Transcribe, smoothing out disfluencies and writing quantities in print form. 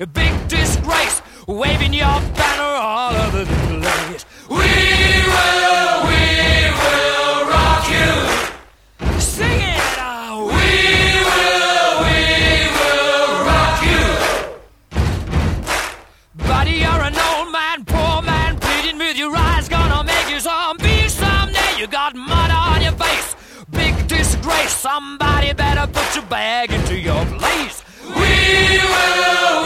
a big disgrace, waving your banner all over the place. We will rock you. Sing it out. We will rock you. Buddy, you're an old man, poor man, pleading with your eyes, gonna make you zombie someday. You got mud on your face, big disgrace. Somebody better put your bag into your place. We will